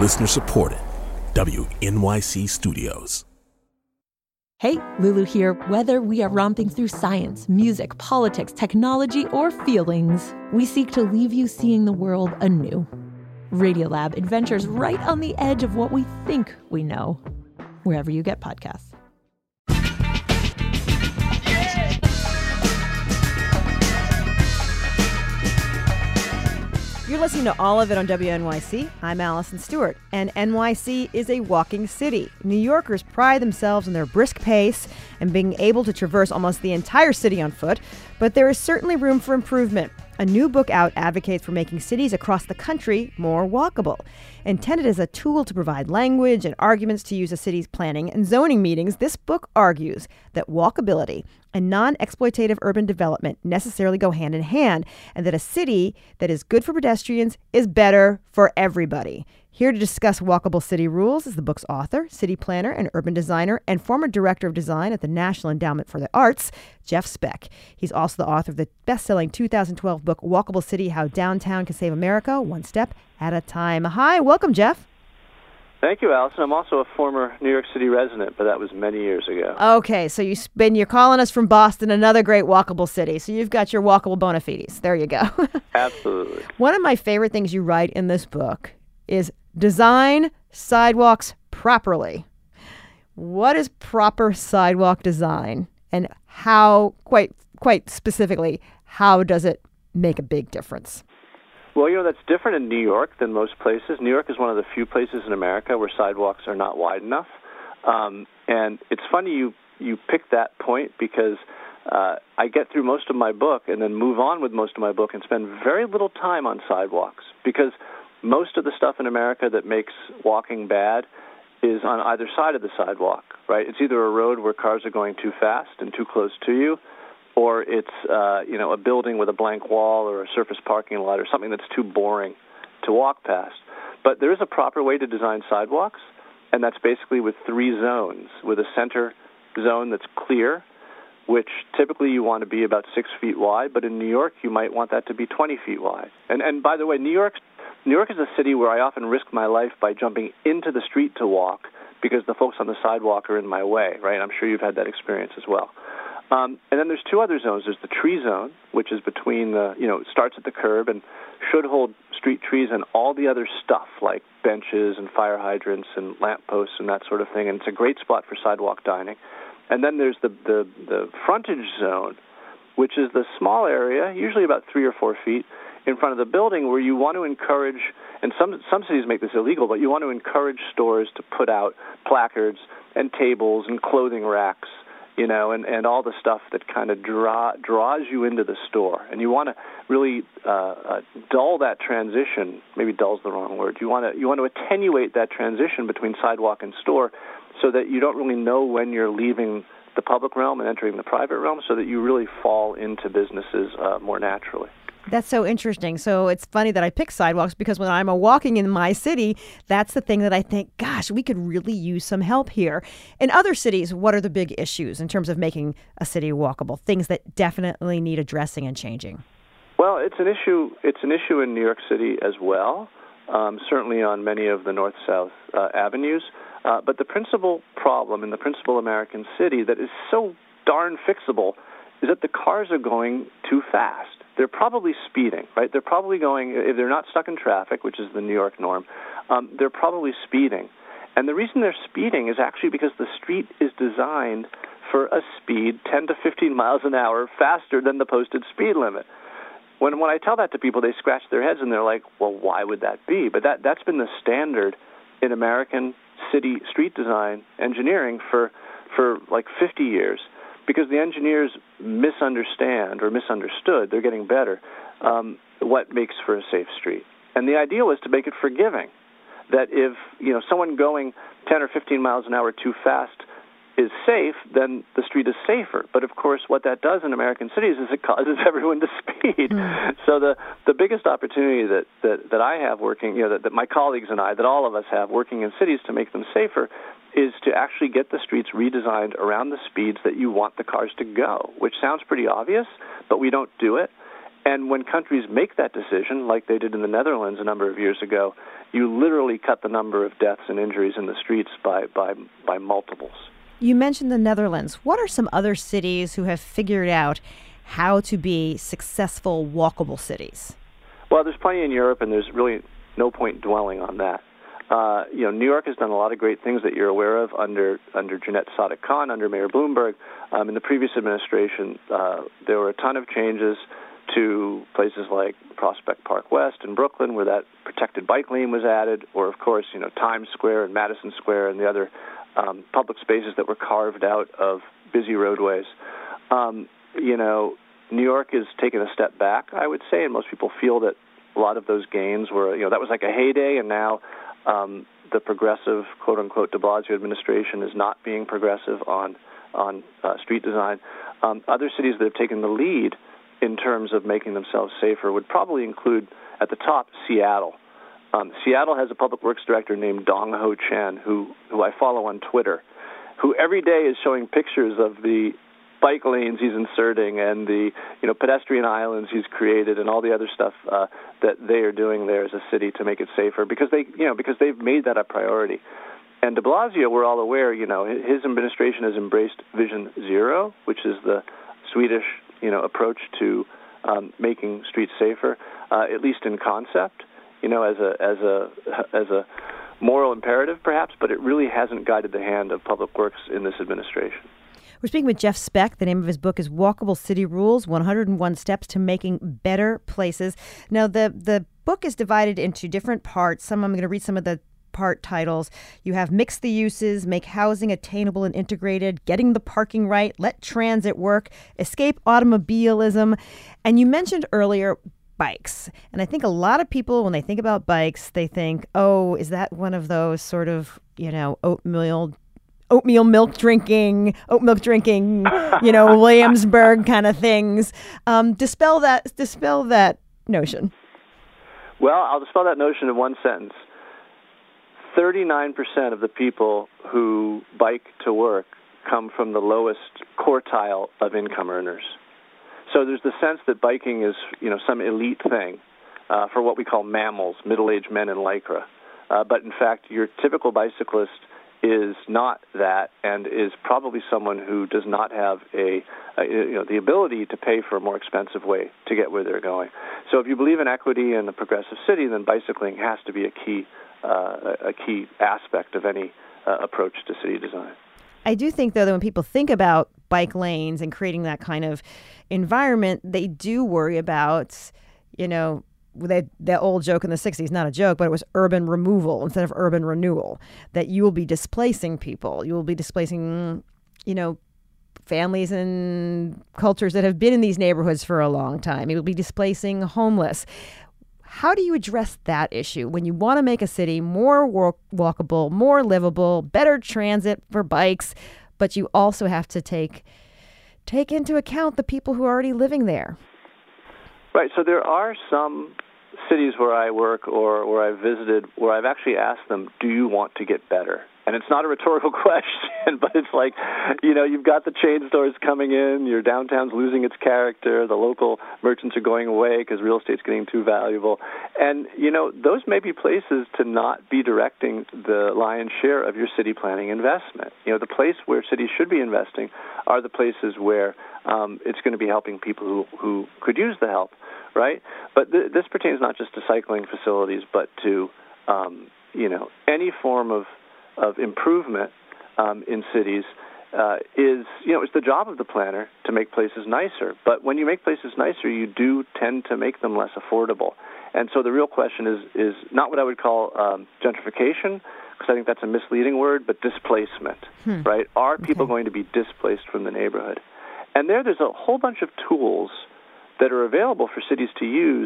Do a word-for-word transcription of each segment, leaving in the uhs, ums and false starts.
Listener supported. W N Y C Studios. Hey, Lulu here. Whether we are romping through science, music, politics, technology, or feelings, we seek to leave you seeing the world anew. Radiolab adventures right on the edge of what we think we know. Wherever you get podcasts. You're listening to All of It on W N Y C. I'm Allison Stewart, and N Y C is a walking city. New Yorkers pride themselves on their brisk pace and being able to traverse almost the entire city on foot, but there is certainly room for improvement. A new book out advocates for making cities across the country more walkable. Intended as a tool to provide language and arguments to use a city's planning and zoning meetings, this book argues that walkability and non-exploitative urban development necessarily go hand in hand, and that a city that is good for pedestrians is better for everybody. Here to discuss walkable city rules is the book's author, city planner, and urban designer, and former director of design at the National Endowment for the Arts, Jeff Speck. He's also the author of the best-selling two thousand twelve book, Walkable City: How Downtown Can Save America, One Step at a Time. Hi, welcome, Jeff. Thank you, Allison. I'm also a former New York City resident, but that was many years ago. Okay, so you spin, you're calling us from Boston, another great walkable city. So you've got your walkable bona fides. There you go. Absolutely. One of my favorite things you write in this book is design sidewalks properly. What is proper sidewalk design, and how, quite quite specifically, how does it make a big difference? Well, you know, that's different in New York than most places. New York is one of the few places in America where sidewalks are not wide enough. Um, and it's funny you, you pick that point because uh, I get through most of my book and then move on with most of my book and spend very little time on sidewalks, because most of the stuff in America that makes walking bad is on either side of the sidewalk, right? It's either a road where cars are going too fast and too close to you, or it's uh, you know, a building with a blank wall or a surface parking lot or something that's too boring to walk past. But there is a proper way to design sidewalks, and that's basically with three zones, with a center zone that's clear, which typically you want to be about six feet wide, but in New York you might want that to be twenty feet wide. And, and by the way, New York, New York is a city where I often risk my life by jumping into the street to walk because the folks on the sidewalk are in my way, right? I'm sure you've had that experience as well. Um, and then there's two other zones. There's the tree zone, which is between the, you know, it starts at the curb and should hold street trees and all the other stuff like benches and fire hydrants and lamp posts and that sort of thing. And it's a great spot for sidewalk dining. And then there's the, the, the frontage zone, which is the small area, usually about three or four feet, in front of the building where you want to encourage, and some some cities make this illegal, but you want to encourage stores to put out placards and tables and clothing racks, you know, and, and all the stuff that kind of draw, draws you into the store. And you want to really uh, uh, dull that transition. Maybe dull's the wrong word. You want to you want to attenuate that transition between sidewalk and store so that you don't really know when you're leaving the public realm and entering the private realm, so that you really fall into businesses uh, more naturally. That's so interesting. So it's funny that I pick sidewalks because when I'm walking in my city, that's the thing that I think, gosh, we could really use some help here. In other cities, what are the big issues in terms of making a city walkable? Things that definitely need addressing and changing. Well, it's an issue. It's an issue in New York City as well, um, certainly on many of the north-south uh, avenues. Uh, but the principal problem in the principal American city that is so darn fixable is that the cars are going too fast. They're probably speeding, right? They're probably going, if they're not stuck in traffic, which is the New York norm, um, they're probably speeding. And the reason they're speeding is actually because the street is designed for a speed ten to fifteen miles an hour faster than the posted speed limit. When when I tell that to people, they scratch their heads and they're like, well, why would that be? But that, that's been the standard in American city street design engineering for, for like fifty years. Because the engineers misunderstand or misunderstood, they're getting better, um, what makes for a safe street. And the idea was to make it forgiving, that if, you know, someone going ten or fifteen miles an hour too fast is safe, then the street is safer. But of course, what that does in American cities is it causes everyone to speed. Mm. So the, the biggest opportunity that, that, that I have working, you know, that, that my colleagues and I, that all of us have working in cities to make them safer, is to actually get the streets redesigned around the speeds that you want the cars to go, which sounds pretty obvious, but we don't do it. And when countries make that decision, like they did in the Netherlands a number of years ago, you literally cut the number of deaths and injuries in the streets by, by, by multiples. You mentioned the Netherlands. What are some other cities who have figured out how to be successful, walkable cities? Well, there's plenty in Europe, and there's really no point dwelling on that. Uh, you know, New York has done a lot of great things that you're aware of under under Jeanette Sadiq-Khan, under Mayor Bloomberg. Um, in the previous administration, uh, there were a ton of changes to places like Prospect Park West in Brooklyn, where that protected bike lane was added, or, of course, you know, Times Square and Madison Square and the other um, public spaces that were carved out of busy roadways. Um, you know, New York is taking a step back, I would say, and most people feel that a lot of those gains were, you know, that was like a heyday, and now um, the progressive, quote-unquote, de Blasio administration is not being progressive on, on uh, street design. Um, other cities that have taken the lead in terms of making themselves safer would probably include, at the top, Seattle. Um, Seattle has a public works director named Dong Ho Chen, who, who I follow on Twitter, who every day is showing pictures of the bike lanes he's inserting and the you know pedestrian islands he's created and all the other stuff uh, that they are doing there as a city to make it safer because they you know because they've made that a priority. And de Blasio, we're all aware, you know, his administration has embraced Vision Zero, which is the Swedish you know approach to um, making streets safer, uh, at least in concept, you know, as a as a as a moral imperative perhaps, but it really hasn't guided the hand of public works in this administration. We're speaking with Jeff Speck. The name of his book is Walkable City Rules, one hundred one Steps to Making Better Places. Now, the, the book is divided into different parts. Some I'm going to read some of the part titles. You have Mix the Uses, Make Housing Attainable and Integrated, Getting the Parking Right, Let Transit Work, Escape Automobilism. And you mentioned earlier bikes. And I think a lot of people, when they think about bikes, they think, oh, is that one of those sort of, you know, oatmeal oatmeal milk drinking, oat milk drinking, you know, Williamsburg kind of things. Um, dispel that, dispel that notion. Well, I'll dispel that notion in one sentence. thirty-nine percent of the people who bike to work come from the lowest quartile of income earners. So there's the sense that biking is, you know, some elite thing uh, for what we call mammals, middle-aged men in Lycra. Uh, but in fact, your typical bicyclist is not that, and is probably someone who does not have a, a you know the ability to pay for a more expensive way to get where they're going. So if you believe in equity and a progressive city, then bicycling has to be a key uh, a key aspect of any uh, approach to city design. I do think, though, that when people think about bike lanes and creating that kind of environment, they do worry about, you know, They, that old joke in the sixties, not a joke, but it was urban removal instead of urban renewal, that you will be displacing people. You will be displacing, you know, families and cultures that have been in these neighborhoods for a long time. You will be displacing homeless. How do you address that issue when you want to make a city more walk- walkable, more livable, better transit for bikes, but you also have to take take into account the people who are already living there? Right, so there are some cities where I work or where I've visited where I've actually asked them, do you want to get better? And it's not a rhetorical question, but it's like, you know, you've got the chain stores coming in, your downtown's losing its character, the local merchants are going away because real estate's getting too valuable. And, you know, those may be places to not be directing the lion's share of your city planning investment. You know, the place where cities should be investing are the places where um, it's going to be helping people who, who could use the help, right? But th- this pertains not just to cycling facilities, but to, um, you know, any form of of improvement um, in cities uh, is, you know, it's the job of the planner to make places nicer. But when you make places nicer, you do tend to make them less affordable. And so the real question is is not what I would call um, gentrification, because I think that's a misleading word, but displacement, hmm. right? Are people okay. going to be displaced from the neighborhood? And there, there's a whole bunch of tools that are available for cities to use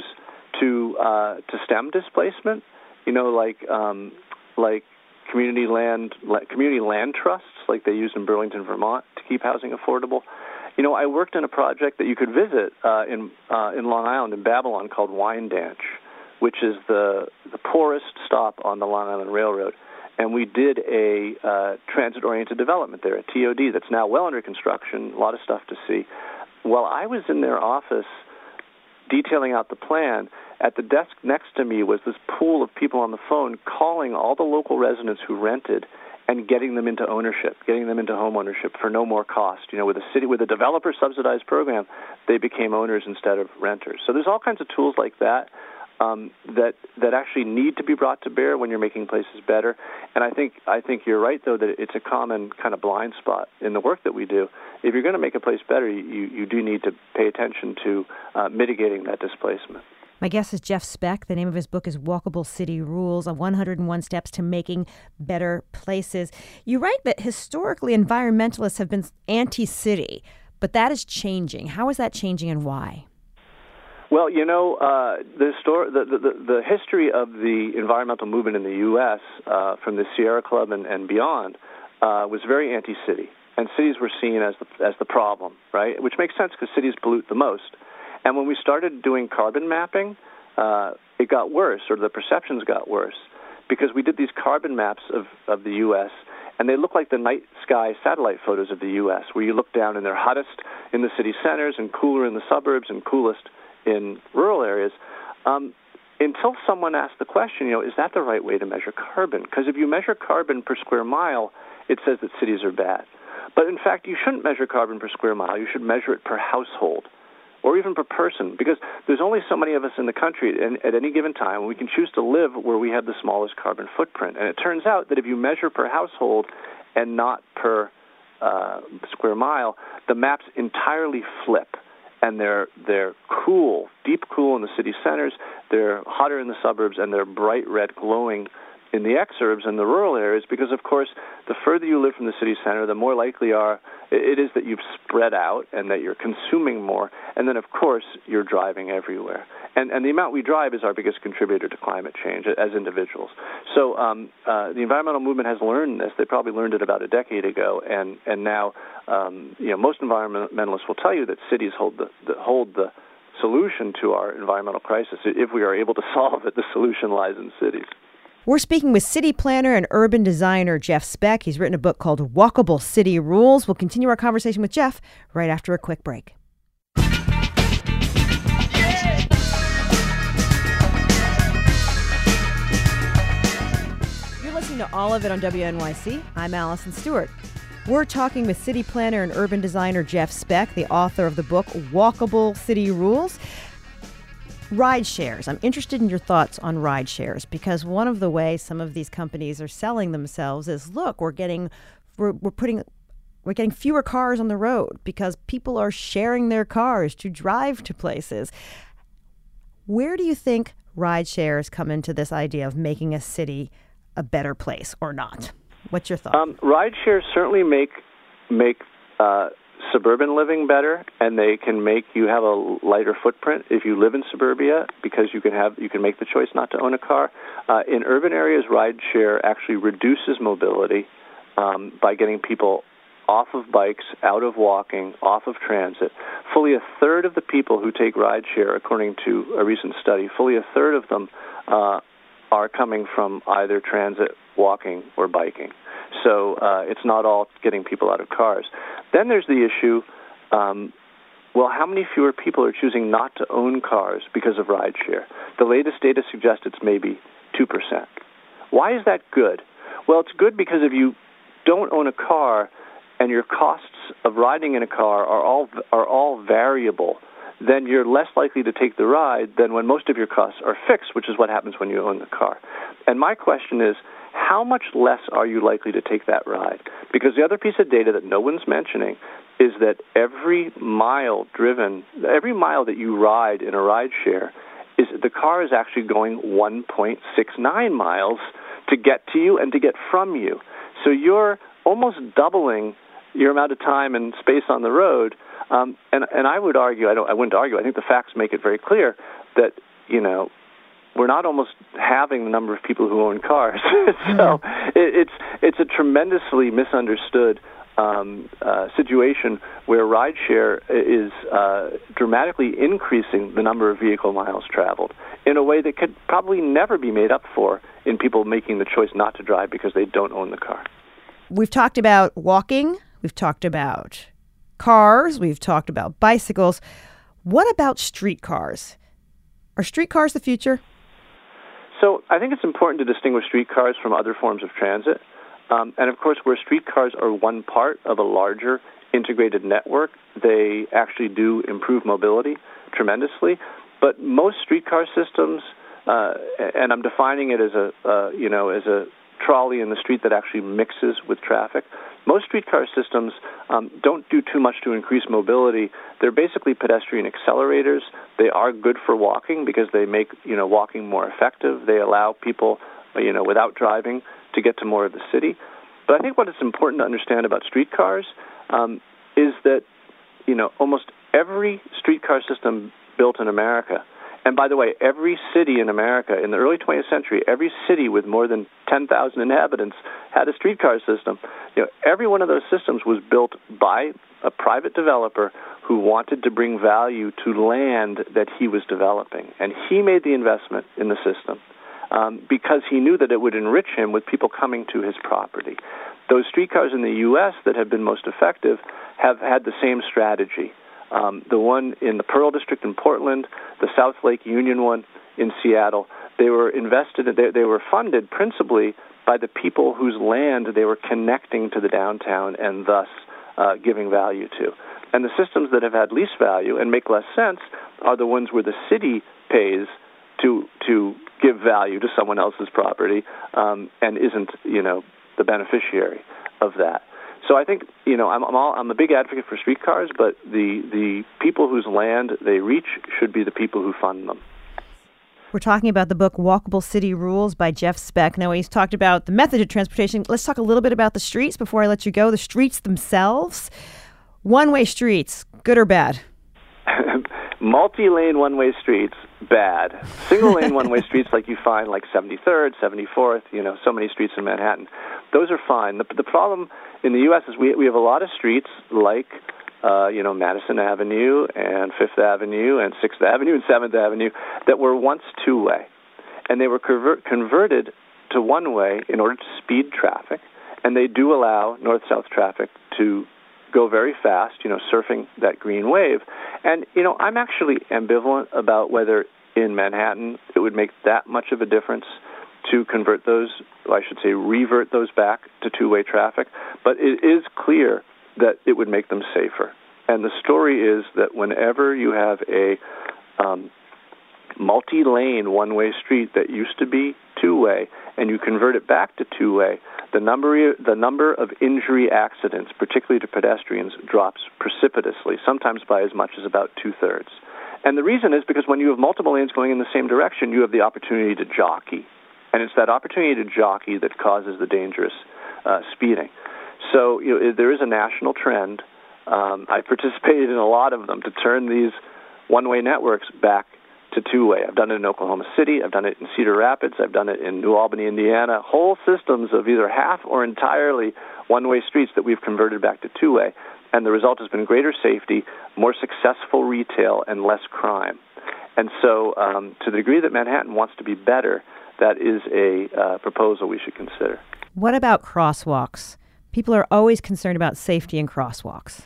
to uh, to stem displacement. You know, like um, like community land community land trusts, like they use in Burlington, Vermont, to keep housing affordable. You know, I worked in a project that you could visit uh, in uh, in Long Island, in Babylon, called Wyandanch, which is the the poorest stop on the Long Island Railroad. And we did a uh, transit-oriented development there, a T O D, that's now well under construction, a lot of stuff to see. While I was in their office detailing out the plan, at the desk next to me was this pool of people on the phone calling all the local residents who rented and getting them into ownership, getting them into home ownership for no more cost. You know, with a city, with a developer-subsidized program, they became owners instead of renters. So there's all kinds of tools like that um, that that actually need to be brought to bear when you're making places better. And I think I think you're right, though, that it's a common kind of blind spot in the work that we do. If you're going to make a place better, you, you do need to pay attention to uh, mitigating that displacement. My guest is Jeff Speck. The name of his book is Walkable City Rules, one hundred one Steps to Making Better Places. You write that historically environmentalists have been anti-city, but that is changing. How is that changing and why? Well, you know, uh, the, story, the, the, the history of the environmental movement in the U S uh, from the Sierra Club and, and beyond uh, was very anti-city. And cities were seen as the, as the problem, right? Which makes sense because cities pollute the most. And when we started doing carbon mapping, uh, it got worse, or the perceptions got worse, because we did these carbon maps of, of the U S, and they look like the night sky satellite photos of the U S, where you look down and they're hottest in the city centers and cooler in the suburbs and coolest in rural areas, um, until someone asked the question, you know, is that the right way to measure carbon? Because if you measure carbon per square mile, it says that cities are bad. But in fact, you shouldn't measure carbon per square mile. You should measure it per household, or even per person, because there's only so many of us in the country at, at any given time, and we can choose to live where we have the smallest carbon footprint. And it turns out that if you measure per household and not per uh, square mile, the maps entirely flip, and they're they're cool, deep cool in the city centers, they're hotter in the suburbs, and they're bright red glowing in the exurbs and the rural areas, because, of course, the further you live from the city center, the more likely are it is that you've spread out and that you're consuming more. And then, of course, you're driving everywhere. And, and the amount we drive is our biggest contributor to climate change as individuals. So um, uh, the environmental movement has learned this. They probably learned it about a decade ago. And, and now, um, you know, most environmentalists will tell you that cities hold the, the hold the solution to our environmental crisis. If we are able to solve it, the solution lies in cities. We're speaking with city planner and urban designer Jeff Speck. He's written a book called Walkable City Rules. We'll continue our conversation with Jeff right after a quick break. You're listening to All of It on W N Y C. I'm Allison Stewart. We're talking with city planner and urban designer Jeff Speck, the author of the book Walkable City Rules. Ride shares. I'm interested in your thoughts on ride shares, because one of the ways some of these companies are selling themselves is, look, we're getting, we're, we're putting, we're getting fewer cars on the road because people are sharing their cars to drive to places. Where do you think ride shares come into this idea of making a city a better place, or not? What's your thought? Um, ride shares certainly make make. Uh, suburban living better, and they can make you have a lighter footprint if you live in suburbia, because you can have you can make the choice not to own a car. Uh, in urban areas, rideshare actually reduces mobility um, by getting people off of bikes, out of walking, off of transit. Fully a third of the people who take rideshare, according to a recent study, fully a third of them uh, are coming from either transit, walking, or biking. So uh, it's not all getting people out of cars. Then there's the issue, um, well, how many fewer people are choosing not to own cars because of rideshare? The latest data suggests it's maybe two percent. Why is that good? Well, it's good because if you don't own a car and your costs of riding in a car are all are all variable, then you're less likely to take the ride than when most of your costs are fixed, which is what happens when you own the car. And my question is, how much less are you likely to take that ride? Because the other piece of data that no one's mentioning is that every mile driven, every mile that you ride in a ride share, is the car is actually going one point six nine miles to get to you and to get from you. So you're almost doubling your amount of time and space on the road. Um, and, and I would argue, I, don't, I wouldn't argue, I think the facts make it very clear that, you know, we're not almost halving the number of people who own cars. So it, it's it's a tremendously misunderstood um, uh, situation where rideshare is uh, dramatically increasing the number of vehicle miles traveled in a way that could probably never be made up for in people making the choice not to drive because they don't own the car. We've talked about walking. We've talked about cars. We've talked about bicycles. What about streetcars? Are streetcars the future? So I think it's important to distinguish streetcars from other forms of transit. Um, and, of course, where streetcars are one part of a larger integrated network, they actually do improve mobility tremendously. But most streetcar systems, uh, and I'm defining it as a, uh, you know, as a trolley in the street that actually mixes with traffic. Most streetcar systems um, don't do too much to increase mobility. They're basically pedestrian accelerators. They are good for walking because they make, you know, walking more effective. They allow people, you know, without driving to get to more of the city. But I think what is important to understand about streetcars um, is that, you know, almost every streetcar system built in America, and by the way, every city in America in the early twentieth century, every city with more than ten thousand inhabitants had a streetcar system. You know, every one of those systems was built by a private developer who wanted to bring value to land that he was developing. And he made the investment in the system um, because he knew that it would enrich him with people coming to his property. Those streetcars in the U S that have been most effective have had the same strategy. Um, the one in the Pearl District in Portland, the South Lake Union one in Seattle, they were invested, they, they were funded principally by the people whose land they were connecting to the downtown and thus uh, giving value to. And the systems that have had least value and make less sense are the ones where the city pays to to give value to someone else's property um, and isn't, you know, the beneficiary of that. So I think, you know, I'm I'm, all, I'm a big advocate for streetcars, but the, the people whose land they reach should be the people who fund them. We're talking about the book Walkable City Rules by Jeff Speck. Now, he's talked about the method of transportation. Let's talk a little bit about the streets before I let you go. The streets themselves. One-way streets, good or bad? Multi-lane one-way streets, bad. Single-lane one-way streets like you find like seventy-third, seventy-fourth, you know, so many streets in Manhattan, those are fine. The, the problem in the U S is we we have a lot of streets like, uh, you know, Madison Avenue and Fifth Avenue and Sixth Avenue and Seventh Avenue that were once two-way. And they were convert, converted to one-way in order to speed traffic. And they do allow north-south traffic to go very fast, you know, surfing that green wave. And, you know, I'm actually ambivalent about whether in Manhattan it would make that much of a difference to convert those, or I should say revert those back to two-way traffic. But it is clear that it would make them safer. And the story is that whenever you have a um, multi-lane one-way street that used to be two-way and you convert it back to two-way, the number the number of injury accidents, particularly to pedestrians, drops precipitously, sometimes by as much as about two-thirds. And the reason is because when you have multiple lanes going in the same direction, you have the opportunity to jockey. And it's that opportunity to jockey that causes the dangerous uh, speeding. So you know, there is a national trend. Um, I participated in a lot of them to turn these one-way networks back to two-way. I've done it in Oklahoma City. I've done it in Cedar Rapids. I've done it in New Albany, Indiana. Whole systems of either half or entirely one-way streets that we've converted back to two-way. And the result has been greater safety, more successful retail, and less crime. And so um, to the degree that Manhattan wants to be better, that is a uh, proposal we should consider. What about crosswalks? People are always concerned about safety in crosswalks.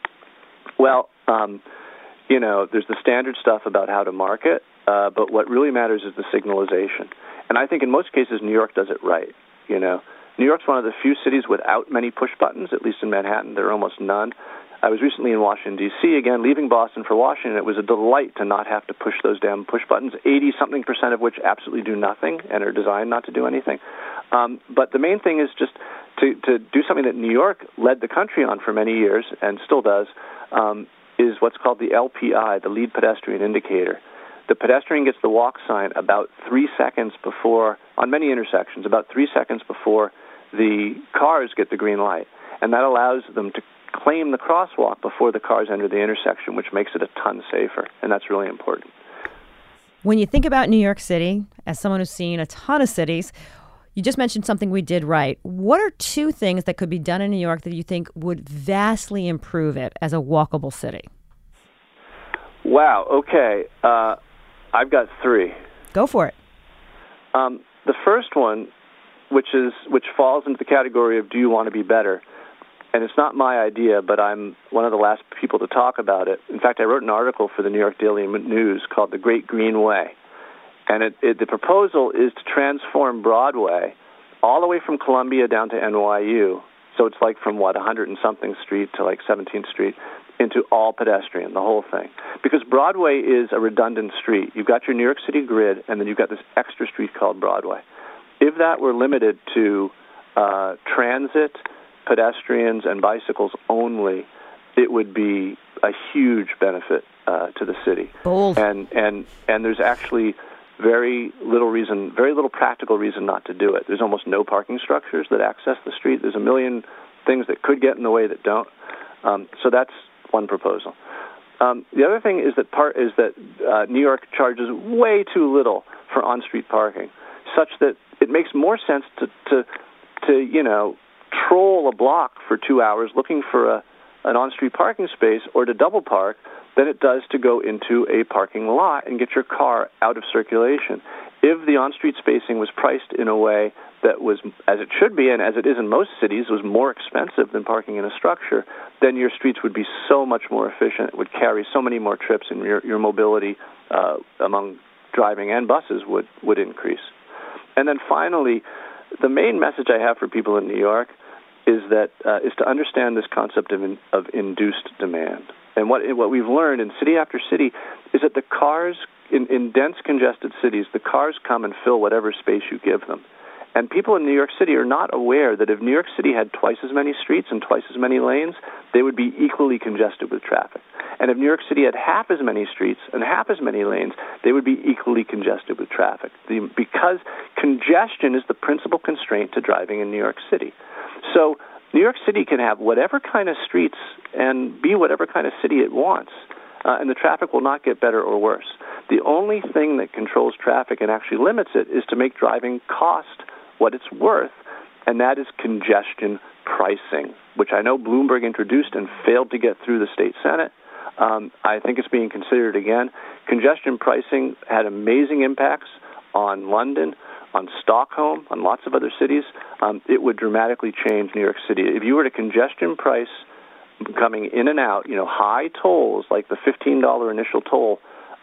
Well, um, you know, there's the standard stuff about how to market, uh, but what really matters is the signalization. And I think in most cases, New York does it right. You know, New York's one of the few cities without many push buttons, at least in Manhattan. There are almost none. I was recently in Washington, D C, again, leaving Boston for Washington. It was a delight to not have to push those damn push buttons, eighty-something percent of which absolutely do nothing and are designed not to do anything. Um, but the main thing is just to, to do something that New York led the country on for many years and still does, um, is what's called the L P I, the lead pedestrian indicator. The pedestrian gets the walk sign about three seconds before, on many intersections, about three seconds before the cars get the green light. And that allows them to claim the crosswalk before the cars enter the intersection, which makes it a ton safer. And that's really important. When you think about New York City, as someone who's seen a ton of cities, you just mentioned something we did right. What are two things that could be done in New York that you think would vastly improve it as a walkable city? Wow, okay. Uh, I've got three. Go for it. Um, the first one, which is which falls into the category of do you want to be better, and it's not my idea, but I'm one of the last people to talk about it. In fact, I wrote an article for the New York Daily News called The Great Green Way. And it, it, the proposal is to transform Broadway all the way from Columbia down to N Y U. So it's like from, what, one hundred and something Street to like seventeenth Street into all pedestrian, the whole thing. Because Broadway is a redundant street. You've got your New York City grid, and then you've got this extra street called Broadway. If that were limited to uh, transit, pedestrians, and bicycles only, it would be a huge benefit uh, to the city. Bold. And, and, and there's actually very little reason, very little practical reason not to do it. There's almost no parking structures that access the street. There's a million things that could get in the way that don't. Um, so that's one proposal. Um, the other thing is that part is that uh, New York charges way too little for on-street parking, such that it makes more sense to, to, to you know, troll a block for two hours looking for a, an on-street parking space or to double park than it does to go into a parking lot and get your car out of circulation. If the on-street spacing was priced in a way that was, as it should be, and as it is in most cities, was more expensive than parking in a structure, then your streets would be so much more efficient. It would carry so many more trips, and your, your mobility uh, among driving and buses would, would increase. And then finally, the main message I have for people in New York is that uh, is to understand this concept of in, of induced demand. And what what we've learned in city after city is that the cars in, in dense, congested cities, the cars come and fill whatever space you give them. And people in New York City are not aware that if New York City had twice as many streets and twice as many lanes, they would be equally congested with traffic. And if New York City had half as many streets and half as many lanes, they would be equally congested with traffic. The, because congestion is the principal constraint to driving in New York City. So New York City can have whatever kind of streets and be whatever kind of city it wants, uh, and the traffic will not get better or worse. The only thing that controls traffic and actually limits it is to make driving cost what it's worth, and that is congestion pricing, which I know Bloomberg introduced and failed to get through the state Senate. Um, I think it's being considered again. Congestion pricing had amazing impacts on London, on Stockholm, on lots of other cities. Um, it would dramatically change New York City. If you were to congestion price coming in and out, you know, high tolls like the fifteen dollars initial toll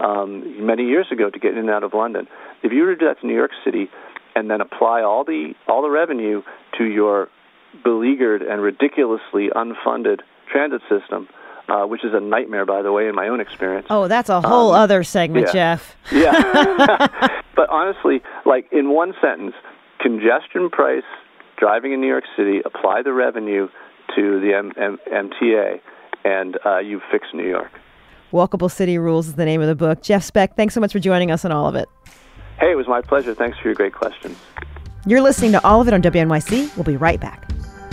um, many years ago to get in and out of London, if you were to do that to New York City and then apply all the all the revenue to your beleaguered and ridiculously unfunded transit system, uh, which is a nightmare, by the way, in my own experience. Oh, that's a whole um, other segment, yeah. Jeff. Yeah. But honestly, like in one sentence, congestion price, driving in New York City, apply the revenue to the M- M- M T A, and uh, you've fixed New York. Walkable City Rules is the name of the book. Jeff Speck, thanks so much for joining us on all of it. Hey, it was my pleasure. Thanks for your great questions. You're listening to All of It on W N Y C. We'll be right back.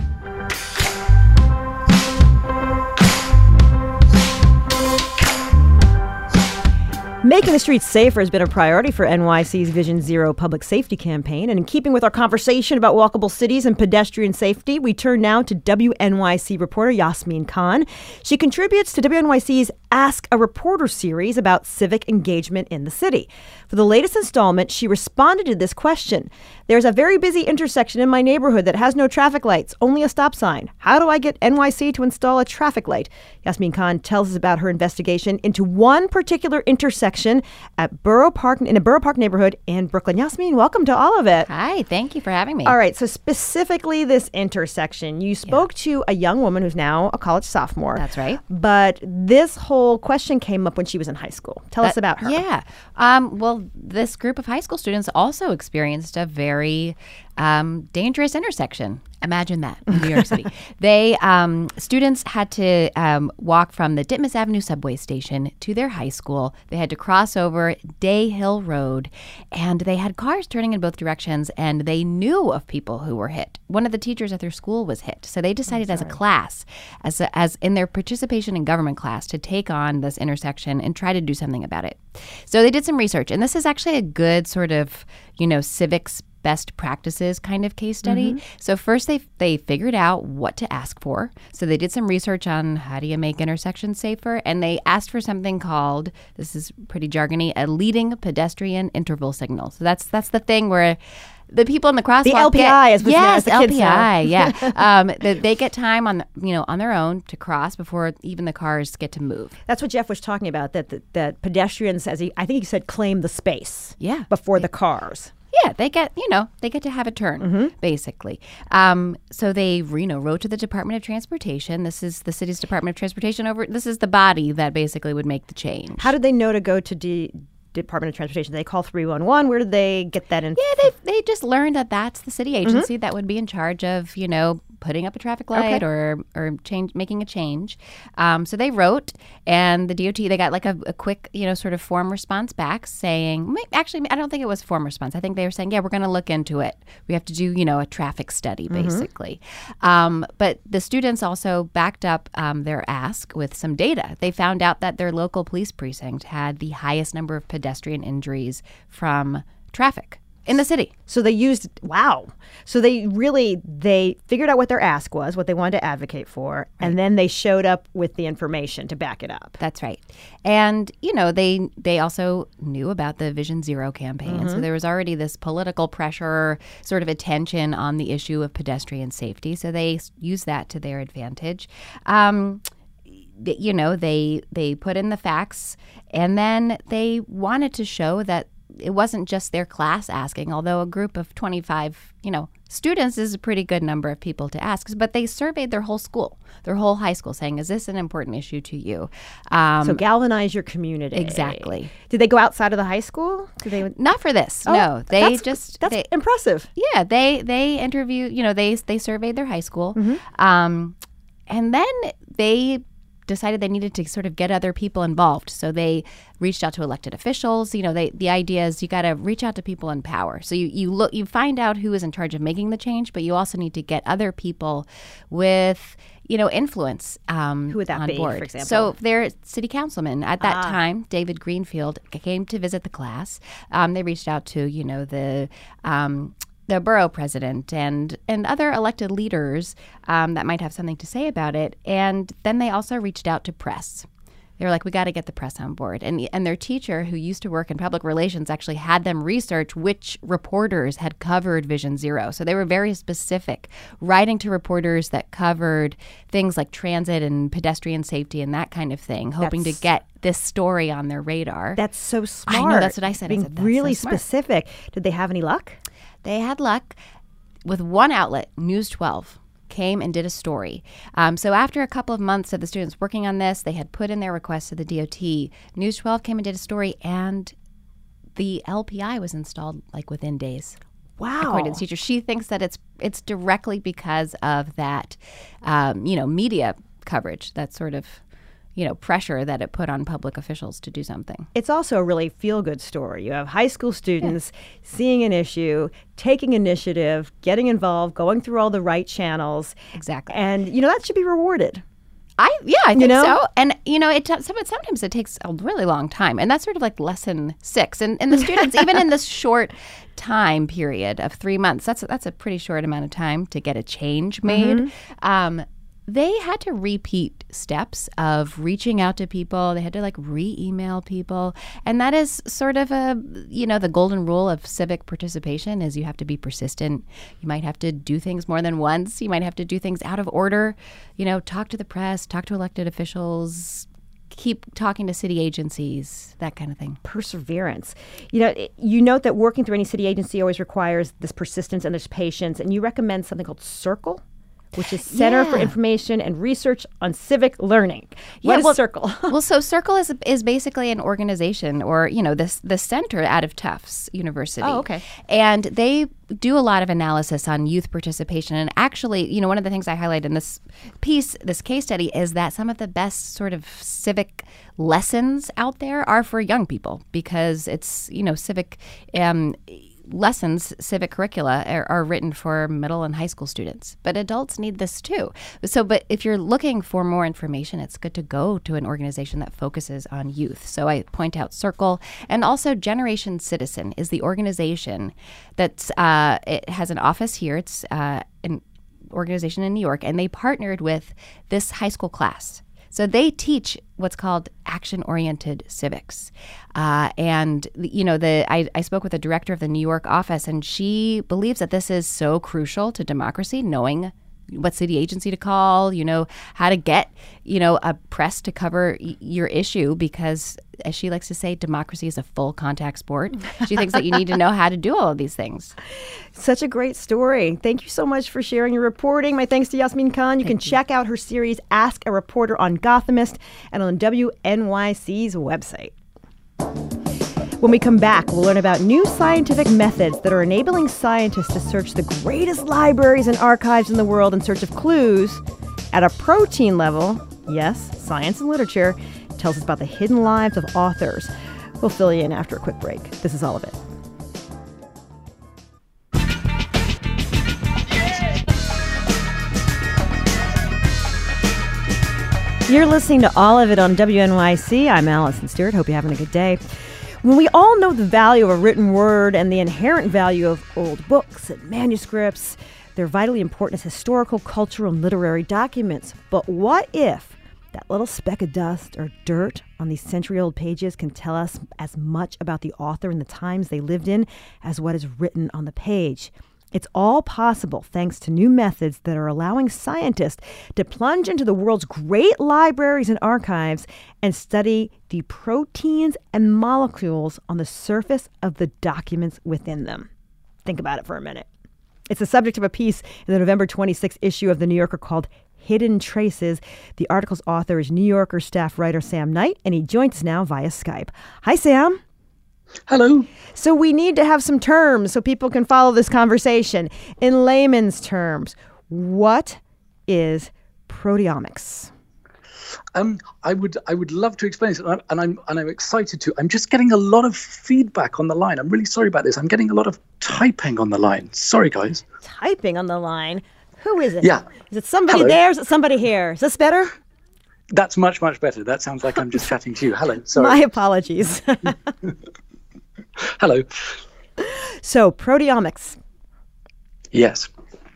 Making the streets safer has been a priority for N Y C's Vision Zero public safety campaign. And in keeping with our conversation about walkable cities and pedestrian safety, we turn now to W N Y C reporter Yasmin Khan. She contributes to W N Y C's Ask a Reporter series about civic engagement in the city. For the latest installment, she responded to this question. There's a very busy intersection in my neighborhood that has no traffic lights, only a stop sign. How do I get N Y C to install a traffic light? Yasmin Khan tells us about her investigation into one particular intersection at Borough Park, in a Borough Park neighborhood in Brooklyn. Yasmin, welcome to all of it. Hi, thank you for having me. All right, so specifically this intersection, you spoke yeah. to a young woman who's now a college sophomore. That's right. But this whole question came up when she was in high school. Tell that, us about her. Yeah. Um, well, this group of high school students also experienced a very um, dangerous intersection. Imagine that in New York City. They um, students had to um, walk from the Ditmas Avenue subway station to their high school. They had to cross over Day Hill Road, and they had cars turning in both directions, and they knew of people who were hit. One of the teachers at their school was hit, so they decided as a class, as a, as in their participation in government class, to take on this intersection and try to do something about it. So they did some research, and this is actually a good sort of, you know, civics best practices kind of case study. Mm-hmm. So first they they figured out what to ask for. So they did some research on how do you make intersections safer, and they asked for something called, this is pretty jargony, a leading pedestrian interval signal. So that's that's the thing where The people in the crosswalk. The L P I, get, as was known, yes, as the kids L P I, know. yeah. um, they, they get time on, you know, on their own to cross before even the cars get to move. That's what Jeff was talking about. That that, that pedestrians, as he, I think he said, claim the space. Yeah. Before the cars. Yeah, they get, you know, they get to have a turn, Mm-hmm. basically. Um, so they, you know, wrote to the Department of Transportation. This is the city's Department of Transportation over. This is the body that basically would make the change. How did they know to go to D- Department of Transportation? Did they call three one one? Where did they get that in? Yeah, they they just learned that that's the city agency that would be in charge of, you know, putting up a traffic light Okay. or or change making a change. Um, so they wrote, and the D O T, they got like a, a quick, you know, sort of form response back saying, actually, I don't think it was form response. I think they were saying, yeah, we're going to look into it. We have to do, you know, a traffic study, basically. Um, but the students also backed up um, their ask with some data. They found out that their local police precinct had the highest number of pedestrian injuries from traffic in the city. So they used, wow. So they really, they figured out what their ask was, what they wanted to advocate for, and then they showed up with the information to back it up. That's right. And, you know, they they also knew about the Vision Zero campaign. So there was already this political pressure, sort of attention on the issue of pedestrian safety. So they s- used that to their advantage. Um, th- you know, they they put in the facts, and then they wanted to show that it wasn't just their class asking, although a group of twenty-five, you know, students is a pretty good number of people to ask. But they surveyed their whole school, their whole high school, saying, is this an important issue to you? Um, So galvanize your community. Exactly. Did they go outside of the high school? Did they? Not for this, Oh, no. They that's- just... That's they, impressive. yeah, they they interviewed, you know, they they surveyed their high school. Mm-hmm. Um, and then they decided they needed to sort of get other people involved. So they reached out to elected officials. You know, they the idea is you got to reach out to people in power. So you, you look you find out who is in charge of making the change, but you also need to get other people with, you know, influence um, Who would that on be, board. for example? So their city councilman at that Ah. time, David Greenfield, came to visit the class. Um, they reached out to, you know, the um, the borough president and and other elected leaders um, that might have something to say about it. And then they also reached out to press. They were like, we got to get the press on board. And and their teacher, who used to work in public relations, actually had them research which reporters had covered Vision Zero. So they were very specific, writing to reporters that covered things like transit and pedestrian safety and that kind of thing, hoping That's- to get this story on their radar. That's so smart. I know, that's what I said. I Being said, that's so really smart. specific. Did they have any luck? They had luck with one outlet, News twelve, came and did a story. Um, so after a couple of months of the students working on this, they had put in their request to the D O T. News twelve came and did a story, and the L P I was installed like within days. Wow. According to the teacher, she thinks that it's it's directly because of that, um, you know, media coverage, that sort of, you know, pressure that it put on public officials to do something. It's also a really feel-good story. You have high school students seeing an issue, taking initiative, getting involved, going through all the right channels. Exactly. And, you know, that should be rewarded. I yeah, I think know? so. And you know, it t- some- sometimes it takes a really long time, and that's sort of like lesson six. And and the students, even in this short time period of three months, that's that's a pretty short amount of time to get a change made. Um, they had to repeat steps of reaching out to people. They had to like re-email people. And that is sort of a, you know, the golden rule of civic participation is you have to be persistent. You might have to do things more than once. You might have to do things out of order. You know, talk to the press, talk to elected officials, keep talking to city agencies, that kind of thing. Perseverance. You know, it- you note that working through any city agency always requires this persistence and this patience. And you recommend something called CIRCLE, which is Center for Yeah. Information and Research on Civic Learning. What Yeah, is well- CIRCLE? well, so Circle is is basically an organization, or you know, this the center out of Tufts University. Oh, okay. And they do a lot of analysis on youth participation. And actually, you know, one of the things I highlight in this piece, this case study, is that some of the best sort of civic lessons out there are for young people, because it's, you know, civic um, lessons, civic curricula are, are written for middle and high school students, but adults need this too. So, but if you're looking for more information, it's good to go to an organization that focuses on youth. So I point out Circle, and also Generation Citizen is the organization that's, uh, it has an office here. It's uh, an organization in New York, and they partnered with this high school class. So they teach what's called action-oriented civics. Uh, and, you know, the I, I spoke with the director of the New York office, and she believes that this is so crucial to democracy, knowing what city agency to call, you know, how to get, you know, a press to cover y- your issue because, as she likes to say, democracy is a full contact sport. She thinks that you need to know how to do all of these things. Such a great story. Thank you so much for sharing your reporting. My thanks to Yasmin Khan. You Thank can you. check out her series, Ask a Reporter, on Gothamist and on W N Y C's website. When we come back, we'll learn about new scientific methods that are enabling scientists to search the greatest libraries and archives in the world in search of clues at a protein level. Yes, science and literature tells us about the hidden lives of authors. We'll fill you in after a quick break. This is All of It. You're listening to All of It on W N Y C. I'm Allison Stewart. Hope you're having a good day. When we all know the value of a written word and the inherent value of old books and manuscripts, they're vitally important as historical, cultural, and literary documents. But what if that little speck of dust or dirt on these century-old pages can tell us as much about the author and the times they lived in as what is written on the page? It's all possible thanks to new methods that are allowing scientists to plunge into the world's great libraries and archives and study the proteins and molecules on the surface of the documents within them. Think about it for a minute. It's the subject of a piece in the November twenty-sixth issue of The New Yorker called Hidden Traces. The article's author is New Yorker staff writer Sam Knight, and he joins us now via Skype. Hi, Sam. Hello. So we need to have some terms so people can follow this conversation. In layman's terms, what is proteomics? Um, I would I would love to explain this, and I'm, and I'm and I'm excited to. I'm just getting a lot of feedback on the line. I'm really sorry about this. I'm getting a lot of typing on the line. Sorry, guys. Typing on the line? Who is it? Yeah. Is it somebody Hello. there? Is it somebody here? Is this better? That's much, much better. That sounds like I'm just chatting to you. Hello. Sorry. My apologies. Hello. So, proteomics. Yes.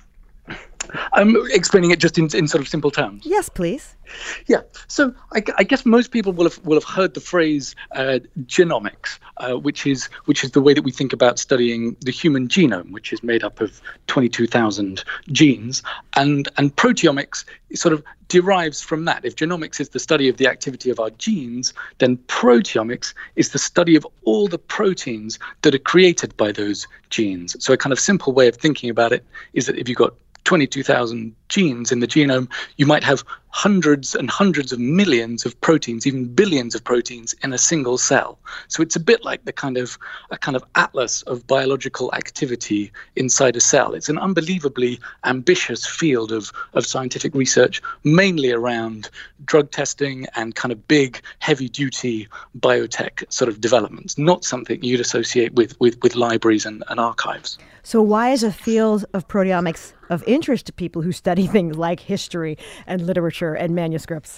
I'm explaining it just in, in sort of simple terms. Yes, please. Yeah. So I, I guess most people will have will have heard the phrase uh, genomics, uh, which is which is the way that we think about studying the human genome, which is made up of twenty-two thousand genes, and and proteomics sort of derives from that. If genomics is the study of the activity of our genes, then proteomics is the study of all the proteins that are created by those genes. So a kind of simple way of thinking about it is that if you've got twenty-two thousand genes in the genome, you might have hundreds and hundreds of millions of proteins, even billions of proteins in a single cell. So it's a bit like the kind of a kind of atlas of biological activity inside a cell. It's an unbelievably ambitious field of, of scientific research, mainly around drug testing and kind of big, heavy-duty biotech sort of developments, not something you'd associate with, with, with libraries and, and archives. So why is a field of proteomics of interest to people who study things like history and literature and manuscripts?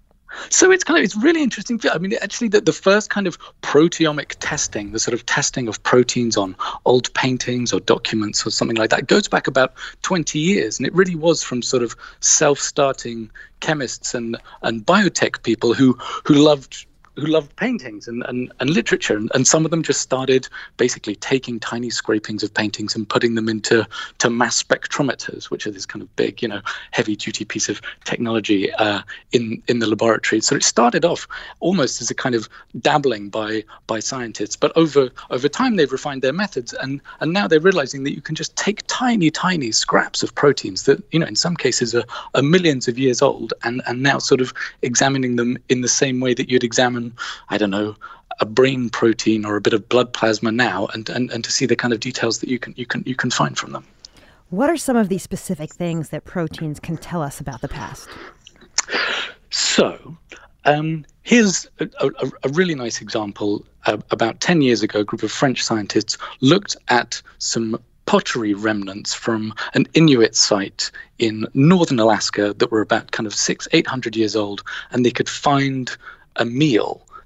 So it's kind of, it's really interesting. I mean, actually, the, the first kind of proteomic testing, the sort of testing of proteins on old paintings or documents or something like that, goes back about twenty years. And it really was from sort of self-starting chemists and, and biotech people who, who loved who loved paintings and, and, and literature. And, and some of them just started basically taking tiny scrapings of paintings and putting them into to mass spectrometers, which are this kind of big, you know, heavy-duty piece of technology uh, in, in the laboratory. So it started off almost as a kind of dabbling by by scientists. But over over time, they've refined their methods. And, and now they're realizing that you can just take tiny, tiny scraps of proteins that, you know, in some cases are, are millions of years old, and, and now sort of examining them in the same way that you'd examine, I don't know, a brain protein or a bit of blood plasma now, and, and, and to see the kind of details that you can you can you can find from them. What are some of these specific things that proteins can tell us about the past? So, um, here's a, a, a really nice example. Uh, about ten years ago, a group of French scientists looked at some pottery remnants from an Inuit site in northern Alaska that were about kind of six, eight hundred years old, and they could find a meal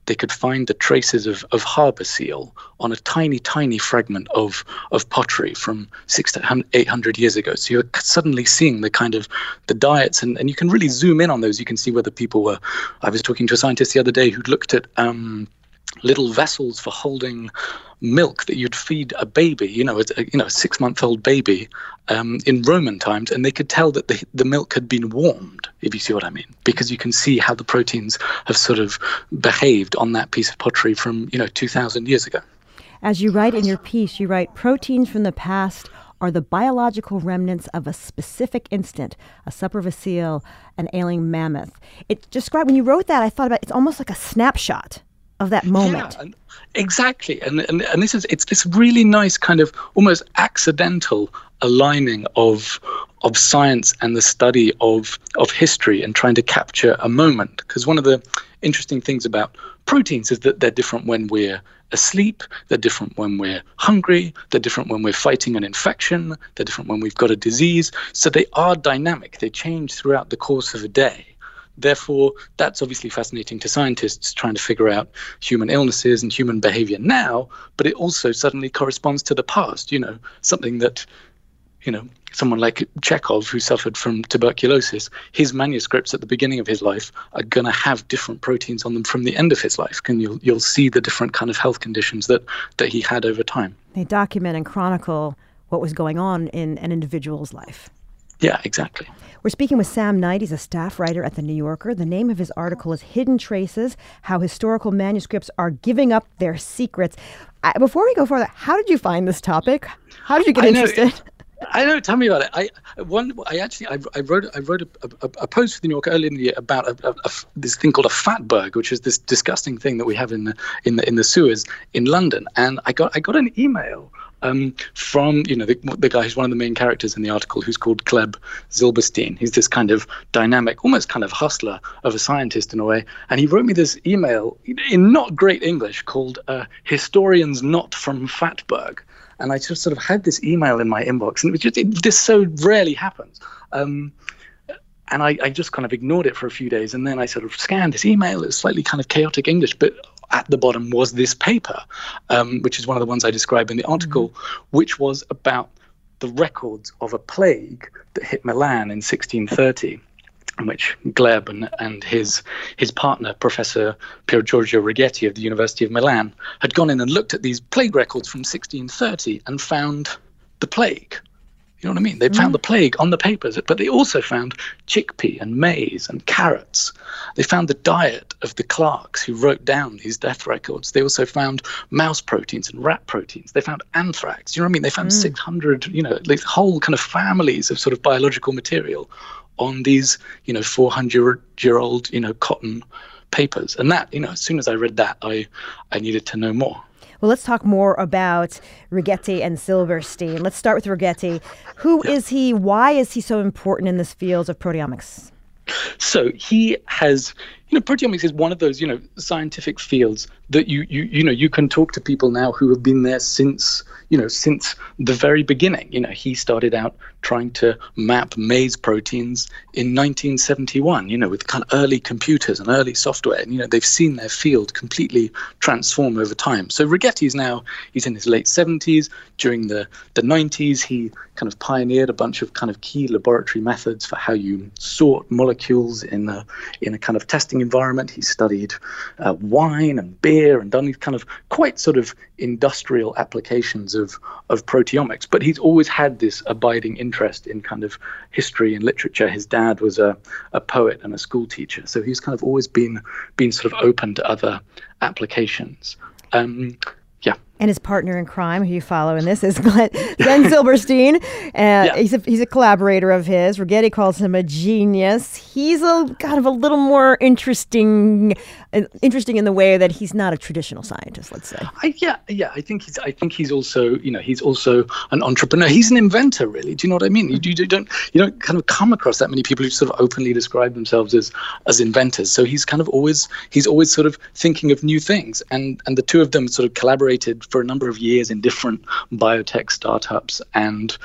they could find the traces of, of harbor seal on a tiny, tiny fragment of, of pottery from six to eight hundred years ago. So you're suddenly seeing the kind of the diets, and, and you can really zoom in on those. You can see whether people were, I was talking to a scientist the other day who looked at um, little vessels for holding milk that you'd feed a baby, you know, a, you know, a six-month-old baby um, in Roman times, and they could tell that the, the milk had been warmed, if you see what I mean, because you can see how the proteins have sort of behaved on that piece of pottery from, you know, two thousand years ago. As you write in your piece, you write, proteins from the past are the biological remnants of a specific instant, a supper of a seal, an ailing mammoth. It described, when you wrote that, I thought about it's almost like a snapshot of that moment. Yeah, and exactly. And, and and this is it's this really nice kind of almost accidental aligning of of science and the study of of history and trying to capture a moment. Because one of the interesting things about proteins is that they're different when we're asleep, they're different when we're hungry, they're different when we're fighting an infection, they're different when we've got a disease. So they are dynamic. They change throughout the course of a day. Therefore, that's obviously fascinating to scientists trying to figure out human illnesses and human behavior now, but it also suddenly corresponds to the past, you know, something that, you know, someone like Chekhov, who suffered from tuberculosis, his manuscripts at the beginning of his life are going to have different proteins on them from the end of his life. And you'll, you'll see the different kind of health conditions that, that he had over time. They document and chronicle what was going on in an individual's life. Yeah, exactly. We're speaking with Sam Knight. He's a staff writer at The New Yorker. The name of his article is Hidden Traces, How Historical Manuscripts Are Giving Up Their Secrets. I, before we go further, how did you find this topic? How did you get I know, interested? I know. Tell me about it. I one. I actually. I, I wrote. I wrote a, a, a post for The New Yorker earlier in the year about a, a, a, this thing called a fatberg, which is this disgusting thing that we have in the in the in the sewers in London. And I got I got an email um, from you know the, the guy who's one of the main characters in the article, who's called Gleb Zilberstein. He's this kind of dynamic, almost kind of hustler of a scientist in a way. And he wrote me this email in not great English called uh, "Historians Not from Fatberg." And I just sort of had this email in my inbox, and it was just it, this so rarely happens. Um, and I, I just kind of ignored it for a few days, and then I sort of scanned this email. It was slightly kind of chaotic English, but at the bottom was this paper, um, which is one of the ones I describe in the article, mm-hmm. which was about the records of a plague that hit Milan in sixteen thirty. In which Gleb and, and his his partner, Professor Pier Giorgio Righetti of the University of Milan, had gone in and looked at these plague records from sixteen thirty and found the plague. You know what I mean? They mm. found the plague on the papers, but they also found chickpea and maize and carrots. They found the diet of the clerks who wrote down these death records. They also found mouse proteins and rat proteins. They found anthrax. You know what I mean? They found mm. six hundred, you know, like whole kind of families of sort of biological material on these, you know, four hundred year old, you know, cotton papers. And that, you know, as soon as I read that, I, I needed to know more. Well, let's talk more about Righetti and Zilberstein. Let's start with Righetti. Who yeah. is he? Why is he so important in this field of proteomics? So he has, you know, proteomics is one of those, you know, scientific fields that you, you, you know, you can talk to people now who have been there since, you know, since the very beginning. You know, he started out trying to map maize proteins in nineteen seventy-one, you know, with kind of early computers and early software. And, you know, they've seen their field completely transform over time. So Righetti is now, he's in his late seventies. During the, the nineties, he kind of pioneered a bunch of kind of key laboratory methods for how you sort molecules in a, in a kind of testing environment. He studied uh, wine and beer and done these kind of quite sort of industrial applications of, of proteomics. But he's always had this abiding interest in kind of history and literature. His dad was a, a poet and a school teacher, so he's kind of always been been sort of open to other applications. Um, yeah. And his partner in crime, who you follow in this, is Glenn, Glenn Zilberstein. Uh, yeah. He's a he's a collaborator of his. Righetti calls him a genius. He's a kind of a little more interesting, uh, interesting in the way that he's not a traditional scientist. Let's say. I, yeah, yeah. I think he's. I think he's also, you know, he's also an entrepreneur. He's an inventor, really. Do you know what I mean? You, you don't you don't kind of come across that many people who sort of openly describe themselves as as inventors. So he's kind of always he's always sort of thinking of new things, and and the two of them sort of collaborated for a number of years in different biotech startups, and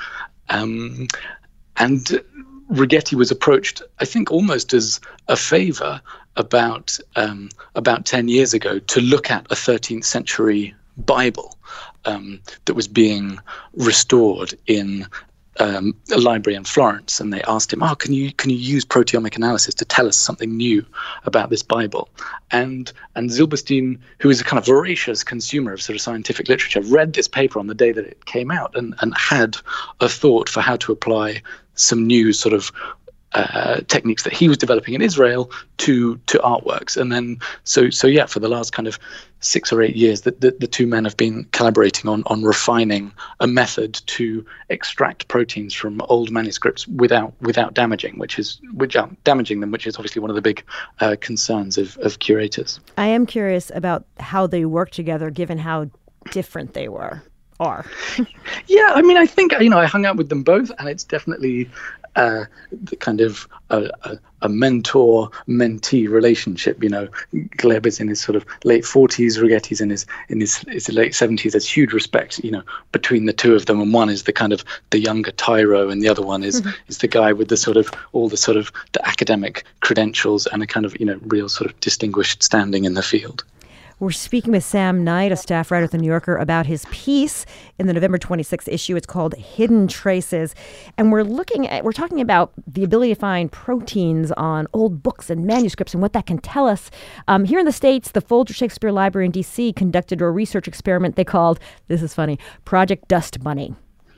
um, and Righetti was approached, I think, almost as a favor about um, about ten years ago to look at a thirteenth century Bible um, that was being restored in um, a library in Florence, and they asked him, "Oh, can you can you use proteomic analysis to tell us something new about this Bible?" And and Zilberstein, who is a kind of voracious consumer of sort of scientific literature, read this paper on the day that it came out, and and had a thought for how to apply some new sort of Uh, techniques that he was developing in Israel to to artworks. And then so so yeah, for the last kind of six or eight years, the, the, the two men have been collaborating on on refining a method to extract proteins from old manuscripts without without damaging, which is without damaging them, which is obviously one of the big uh, concerns of, of curators. I am curious about how they work together, given how different they were are. Yeah, I mean, I think, you know, I hung out with them both, and it's definitely Uh, the kind of a, a, a mentor-mentee relationship. You know, Gleb is in his sort of late forties, Rigetti's in his in his, his late seventies. There's huge respect, you know, between the two of them. And one is the kind of the younger tyro, and the other one is mm-hmm. is the guy with the sort of all the sort of the academic credentials and a kind of, you know, real sort of distinguished standing in the field. We're speaking with Sam Knight, a staff writer at The New Yorker, about his piece in the November twenty-sixth issue. It's called Hidden Traces. And we're looking at, we're talking about the ability to find proteins on old books and manuscripts and what that can tell us. Um, here in the States, the Folger Shakespeare Library in D C conducted a research experiment they called, this is funny, Project Dust Bunny.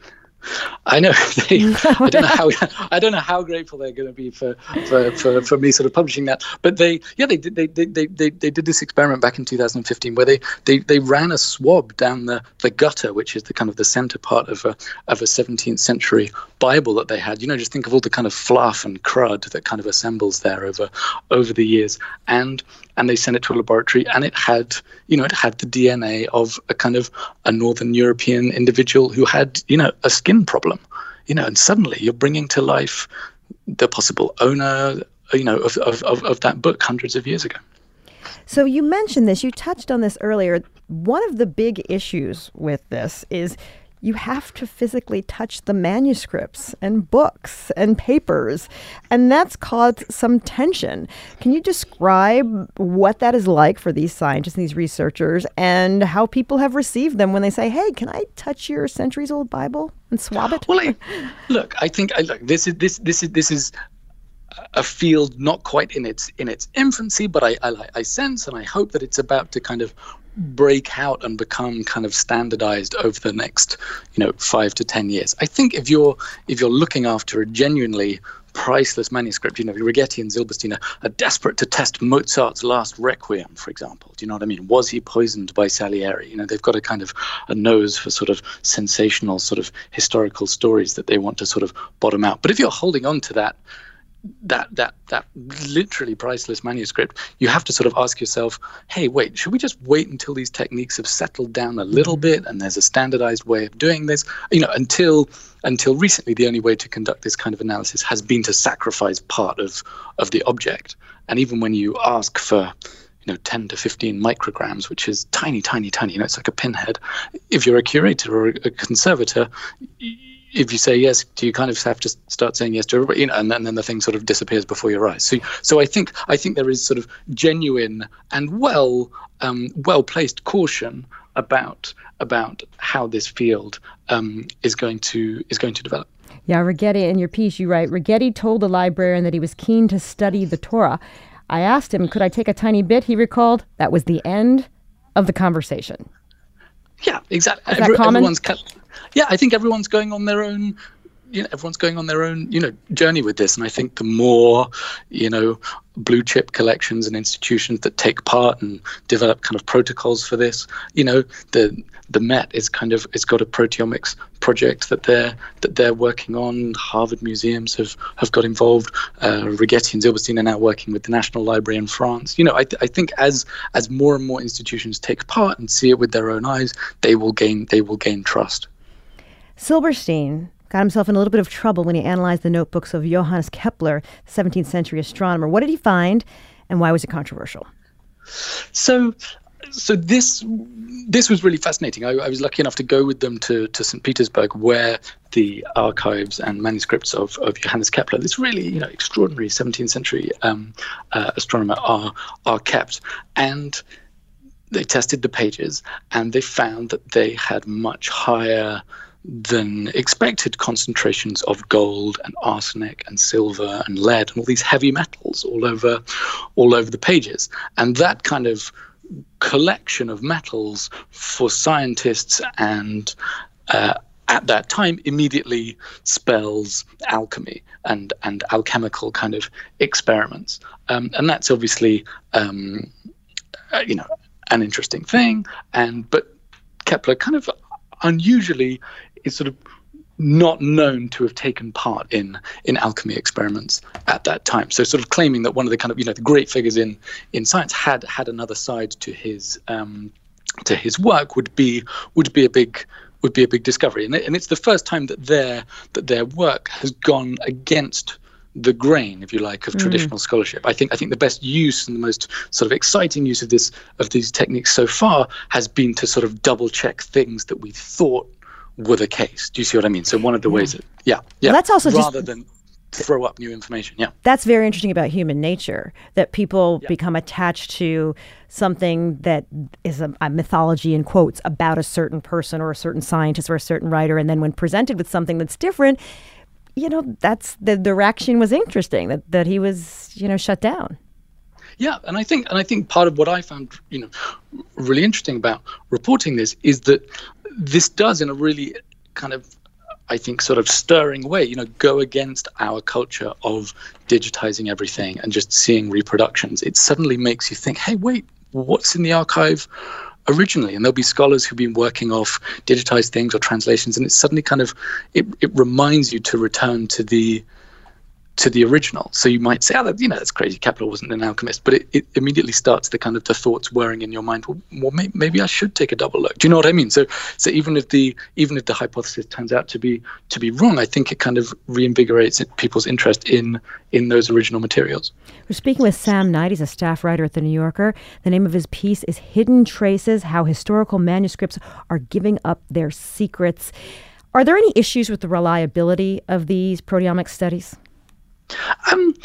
I know. They, I don't know how. I don't know how grateful they're going to be for, for, for, for me sort of publishing that. But they, yeah, they did. They they, they, they, they did this experiment back in two thousand fifteen where they, they, they ran a swab down the, the gutter, which is the kind of the center part of a of a seventeenth century Bible that they had. You know, just think of all the kind of fluff and crud that kind of assembles there over over the years, and and they sent it to a laboratory, and it had, you know, it had the D N A of a kind of a Northern European individual who had, you know, a skin problem, you know, and suddenly you're bringing to life the possible owner, you know, of, of, of that book hundreds of years ago. So you mentioned this, you touched on this earlier. One of the big issues with this is you have to physically touch the manuscripts and books and papers, and that's caused some tension. Can you describe what that is like for these scientists and these researchers, and how people have received them when they say, "Hey, can I touch your centuries-old Bible and swab it?" Well, I, look, I think I, look, this is this this is this is a field not quite in its in its infancy, but I, I I sense and I hope that it's about to kind of break out and become kind of standardized over the next, you know, five to ten years. I think if you're if you're looking after a genuinely priceless manuscript, you know, Rigetti and Zilberstein are, are desperate to test Mozart's last Requiem, for example. Do you know what I mean? Was he poisoned by Salieri? You know, they've got a kind of a nose for sort of sensational sort of historical stories that they want to sort of bottom out. But if you're holding on to that that that that literally priceless manuscript, you have to sort of ask yourself, hey, wait, should we just wait until these techniques have settled down a little bit and there's a standardized way of doing this? You know, until until recently, the only way to conduct this kind of analysis has been to sacrifice part of of the object. And even when you ask for, you know, ten to fifteen micrograms, which is tiny, tiny, tiny, you know, it's like a pinhead. If you're a curator or a conservator, if you say yes, do you kind of have to start saying yes to everybody, you know, and then, and then the thing sort of disappears before your eyes. So, so I think I think there is sort of genuine and well um, well placed caution about about how this field um, is going to is going to develop. Yeah, Rigetti, in your piece, you write, Rigetti told the librarian that he was keen to study the Torah. I asked him, could I take a tiny bit? He recalled, that was the end of the conversation. Yeah, exactly. Is that Every, common? Everyone's cut. Yeah, I think everyone's going on their own, you know, everyone's going on their own, you know, journey with this. And I think the more, you know, blue chip collections and institutions that take part and develop kind of protocols for this, you know, the the Met is kind of, it's got a proteomics project that they're that they're working on. Harvard museums have, have got involved. Uh, Rigetti and Zilberstein are now working with the National Library in France. You know, I, th- I think as as more and more institutions take part and see it with their own eyes, they will gain they will gain trust. Silberstein got himself in a little bit of trouble when he analyzed the notebooks of Johannes Kepler, seventeenth century astronomer. What did he find, and why was it controversial? So, so this this was really fascinating. I, I was lucky enough to go with them to, to Saint Petersburg, where the archives and manuscripts of, of Johannes Kepler, this really, you know, extraordinary seventeenth century um, uh, astronomer are are kept. And they tested the pages, and they found that they had much higher than expected concentrations of gold and arsenic and silver and lead and all these heavy metals all over all over the pages. And that kind of collection of metals for scientists and uh, at that time immediately spells alchemy and and alchemical kind of experiments. Um, and that's obviously um, uh, you know an interesting thing. And but Kepler kind of unusually is sort of not known to have taken part in in alchemy experiments at that time. So sort of claiming that one of the kind of, you know, the great figures in in science had had another side to his um, to his work would be would be a big would be a big discovery. And, it, and it's the first time that their that their work has gone against the grain, if you like, of mm. traditional scholarship. I think I think the best use and the most sort of exciting use of this of these techniques so far has been to sort of double check things that we thought were the case. Do you see what I mean? So one of the yeah. ways that yeah, yeah. Well, that's also rather just, than throw up new information. Yeah. That's very interesting about human nature, that people yeah. become attached to something that is a, a mythology in quotes about a certain person or a certain scientist or a certain writer, and then when presented with something that's different, you know, that's the, the reaction was interesting, that, that he was, you know, shut down. Yeah, and I think and I think part of what I found, you know, really interesting about reporting this is that this does, in a really kind of, I think, sort of stirring way, you know, go against our culture of digitizing everything and just seeing reproductions. It suddenly makes you think, hey, wait, what's in the archive originally? And there'll be scholars who've been working off digitized things or translations, and it's suddenly kind of it, it reminds you to return to the to the original. So you might say, oh, that, you know, that's crazy, Kepler wasn't an alchemist, but it, it immediately starts the kind of the thoughts whirring in your mind, well, well may, maybe I should take a double look. Do you know what I mean? So so even if the even if the hypothesis turns out to be to be wrong, I think it kind of reinvigorates people's interest in in those original materials. We're speaking with Sam Knight. He's a staff writer at The New Yorker. The name of his piece is Hidden Traces: How Historical Manuscripts Are Giving Up Their Secrets. Are there any issues with the reliability of these proteomic studies? Um,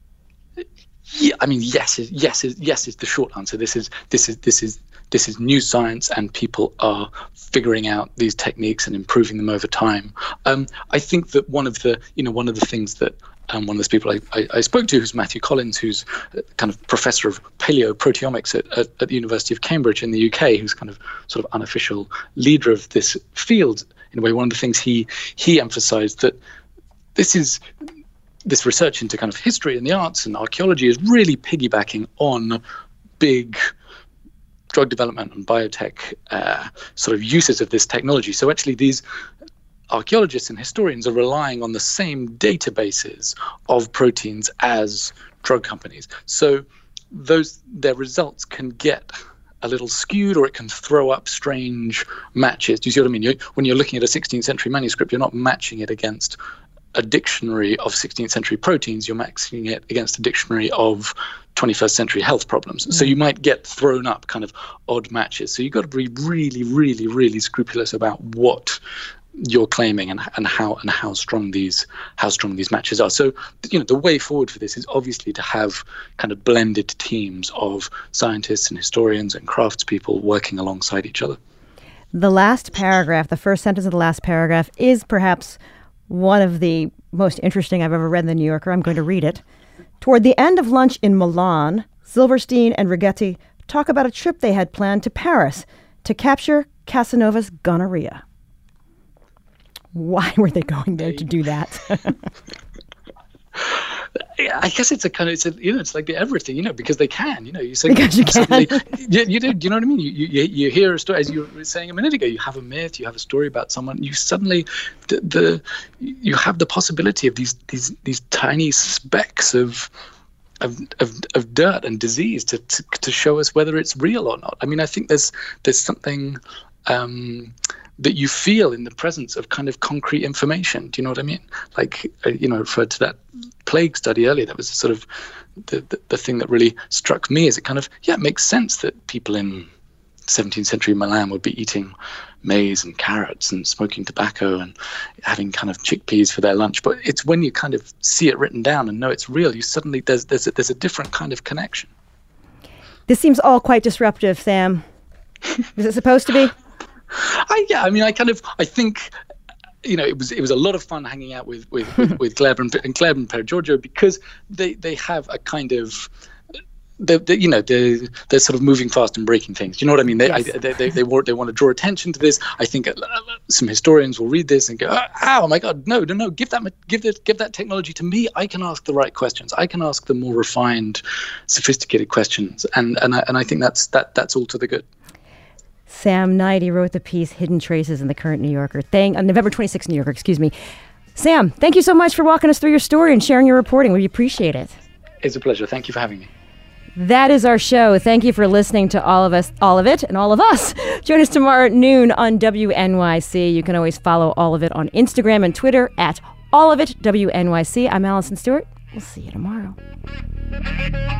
yeah, I mean, yes, is, yes, is, yes is the short answer. This is this is this is this is new science, and people are figuring out these techniques and improving them over time. Um, I think that one of the you know one of the things that um, one of the people I, I, I spoke to, who's Matthew Collins, who's a kind of professor of paleoproteomics at, at, at the University of Cambridge in the U K, who's kind of sort of unofficial leader of this field. In a way, one of the things he he emphasized that this is. This research into kind of history and the arts and archaeology is really piggybacking on big drug development and biotech uh, sort of uses of this technology. So actually these archaeologists and historians are relying on the same databases of proteins as drug companies. So those their results can get a little skewed, or it can throw up strange matches. Do you see what I mean? You're, when you're looking at a sixteenth century manuscript, you're not matching it against a dictionary of sixteenth century proteins, you're matching it against a dictionary of twenty-first century health problems. Mm. So you might get thrown up kind of odd matches. So you've got to be really, really, really scrupulous about what you're claiming and and how and how strong these how strong these matches are. So, you know, the way forward for this is obviously to have kind of blended teams of scientists and historians and craftspeople working alongside each other. The last paragraph, the first sentence of the last paragraph, is perhaps one of the most interesting I've ever read in The New Yorker. I'm going to read it. Toward the end of lunch in Milan, Silverstein and Righetti talk about a trip they had planned to Paris to capture Casanova's gonorrhea. Why were they going there to do that? I guess it's a kind of, it's a, you know, it's like the everything, you know, because they can, you know, you say, because you can. you, you do, you know what I mean? You, you you hear a story, as you were saying a minute ago, you have a myth, you have a story about someone, you suddenly, the, the you have the possibility of these these these tiny specks of of of, of dirt and disease to, to to show us whether it's real or not. I mean, I think there's there's something um, that you feel in the presence of kind of concrete information. Do you know what I mean? Like, uh, you know, referred to that plague study earlier. That was sort of the, the the thing that really struck me, is it kind of, yeah, it makes sense that people in seventeenth century Milan would be eating maize and carrots and smoking tobacco and having kind of chickpeas for their lunch. But it's when you kind of see it written down and know it's real, you suddenly, there's, there's, a, there's a different kind of connection. This seems all quite disruptive, Sam. Is it supposed to be? I, yeah, I mean, I kind of, I think, you know, it was it was a lot of fun hanging out with with with, with Gleb and, and Gleb and Per Giorgio, because they they have a kind of, they, they, you know, they're, they're sort of moving fast and breaking things. You know what I mean? They yes. I, they, they they want they want to draw attention to this. I think uh, some historians will read this and go, "Oh my God, no, no, no! Give that give that give that technology to me. I can ask the right questions. I can ask the more refined, sophisticated questions." And and I, and I think that's that that's all to the good. Sam Knight, he wrote the piece Hidden Traces in the Current New Yorker. Thank, on November twenty-sixth, New Yorker, excuse me. Sam, thank you so much for walking us through your story and sharing your reporting. We appreciate it. It's a pleasure. Thank you for having me. That is our show. Thank you for listening to all of us, all of it, and all of us. Join us tomorrow at noon on W N Y C. You can always follow All of It on Instagram and Twitter at All of It W N Y C. I'm Allison Stewart. We'll see you tomorrow.